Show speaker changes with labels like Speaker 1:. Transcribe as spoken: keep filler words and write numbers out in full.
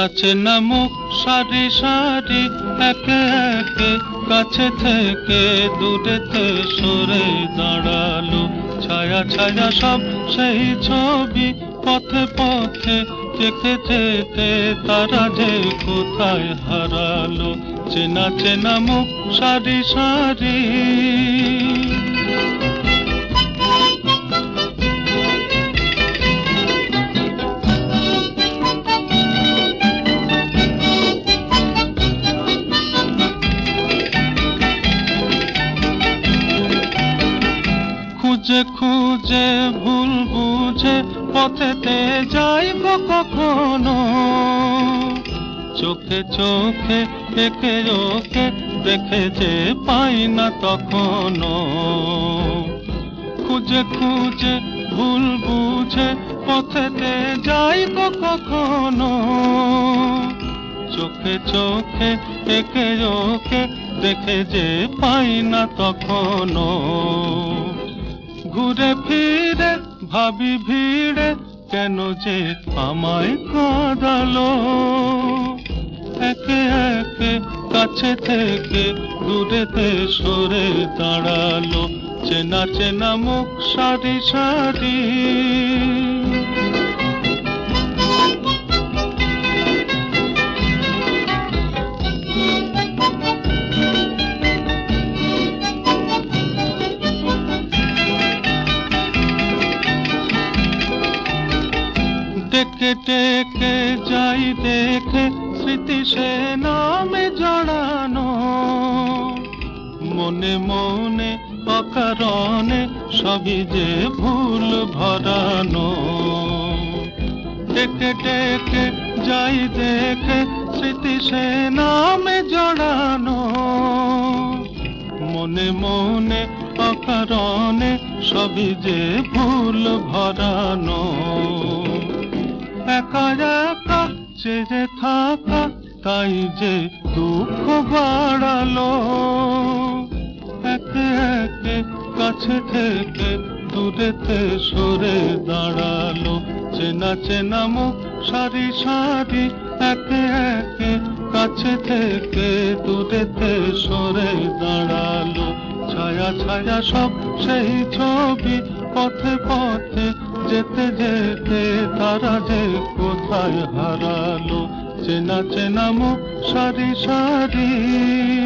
Speaker 1: চেনা মুখ সারি সারি একে একে কাছে থেকে দূরেতে সরে দাঁড়ালো। ছায়া ছায়া সব সেই ছবি পথে পথে যেতে যেতে তারা যে কোথায় হারালো। চেনা চেনা মুখ সারি সারি খুঁজে খুঁজে ভুল বুঝে পথেতে যাইব কখনো, চোখে চোখে একে ওকে দেখে যে পাই না তখনো। খুঁজে খুঁজে ভুল বুঝে পথেতে যাইব কখনো, চোখে চোখে একে ওকে দেখে যে পাই না তখনো। ঘুরে ফিরে ভাবি ভিড়ে কেন যে আমায় কাঁদালো। একে একে কাছে থেকে দূরেতে সরে দাঁড়ালো। চেনা চেনা মুখ সারি সারি ডেকে ডেকে যাই দেখে স্মৃতি সে নামে জড়ানো। মনে মনে অকারণে সবই যে ভুল ভরানো। ডেকে ডেকে যাই দেখে স্মৃতি সে নামে জড়ানো। মনে মনে অকারণে সবই যে ভুল ভরানো। একা একা চেয়ে থাকা তাই যে দুঃখ বাড়ালো। একে একে কাছে থেকে দূরেতে সরে দাঁড়ালো। চেনা চেনা মুখ সারি সারি একে একে কাছে থেকে দূরেতে সরে দাঁড়ালো। ছায়া ছায়া সব সেই ছবি পথে পথে যেতে যেতে তারা যে কোথায় হারালো। চেনা চেনা মুখ সারি সারি